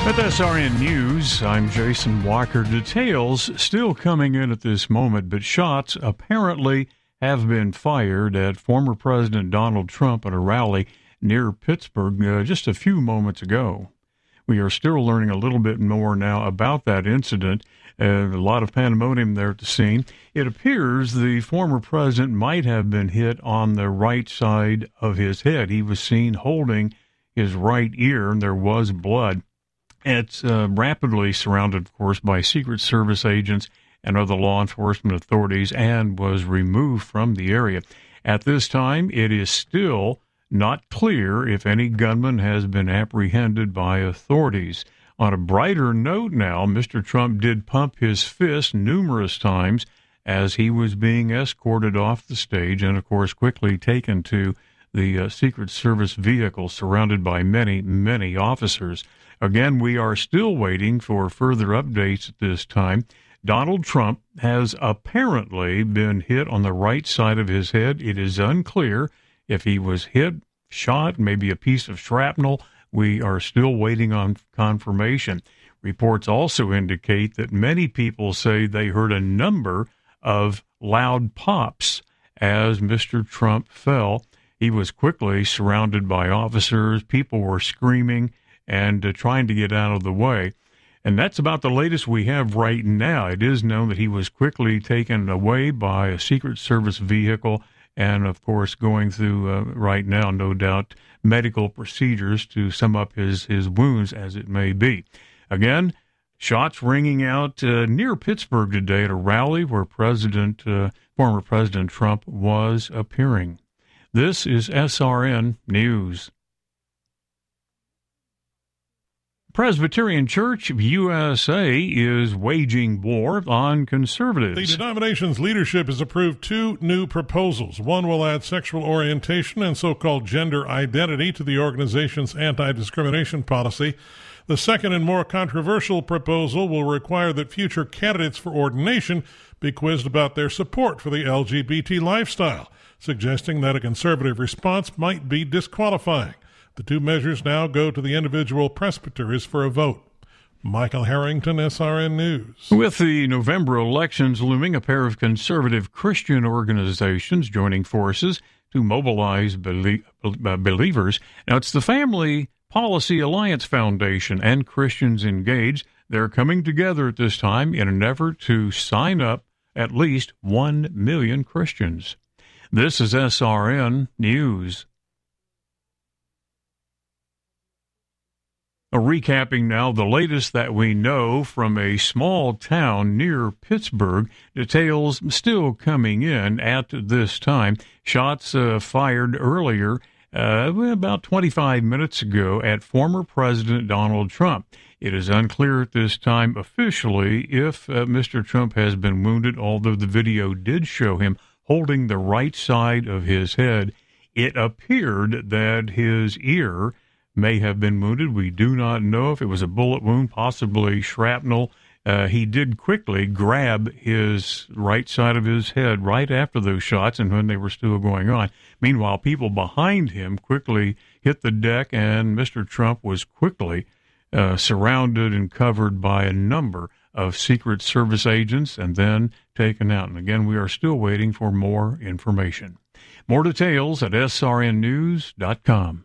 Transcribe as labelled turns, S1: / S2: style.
S1: At SRN News, I'm Jason Walker. Details still coming in at this moment, but shots apparently have been fired at former President Donald Trump at a rally near Pittsburgh just a few moments ago. We are still learning a little bit more now about that incident. A lot of pandemonium there at the scene. It appears the former president might have been hit on the right side of his head. He was seen holding his right ear, and there was blood. It's rapidly surrounded, of course, by Secret Service agents and other law enforcement authorities and was removed from the area. At this time, it is still not clear if any gunman has been apprehended by authorities. On a brighter note now, Mr. Trump did pump his fist numerous times as he was being escorted off the stage and, of course, quickly taken to the Secret Service vehicle surrounded by many, many officers. Again, we are still waiting for further updates at this time. Donald Trump has apparently been hit on the right side of his head. It is unclear if he was hit, shot, maybe a piece of shrapnel. We are still waiting on confirmation. Reports also indicate that many people say they heard a number of loud pops as Mr. Trump fell. He was quickly surrounded by officers. People were screaming and trying to get out of the way. And that's about the latest we have right now. It is known that he was quickly taken away by a Secret Service vehicle and, of course, going through right now, no doubt, medical procedures to sum up his wounds as it may be. Again, shots ringing out near Pittsburgh today at a rally where former President Trump was appearing. This is SRN News. Presbyterian Church of USA is waging war on conservatives.
S2: The denomination's leadership has approved two new proposals. One will add sexual orientation and so-called gender identity to the organization's anti-discrimination policy. The second and more controversial proposal will require that future candidates for ordination be quizzed about their support for the LGBT lifestyle, suggesting that a conservative response might be disqualifying. The two measures now go to the individual presbyteries for a vote. Michael Harrington, SRN News.
S1: With the November elections looming, a pair of conservative Christian organizations joining forces to mobilize believers. Now, it's the Family Policy Alliance Foundation and Christians Engaged. They're coming together at this time in an effort to sign up at least 1 million Christians. This is SRN News. Recapping now the latest that we know from a small town near Pittsburgh. Details still coming in at this time. Shots fired earlier, about 25 minutes ago, at former President Donald Trump. It is unclear at this time officially if Mr. Trump has been wounded, although the video did show him holding the right side of his head. It appeared that his ear may have been wounded. We do not know if it was a bullet wound, possibly shrapnel. He did quickly grab his right side of his head right after those shots and when they were still going on. Meanwhile, people behind him quickly hit the deck, and Mr. Trump was quickly surrounded and covered by a number of Secret Service agents and then taken out. And again, we are still waiting for more information. More details at srnnews.com.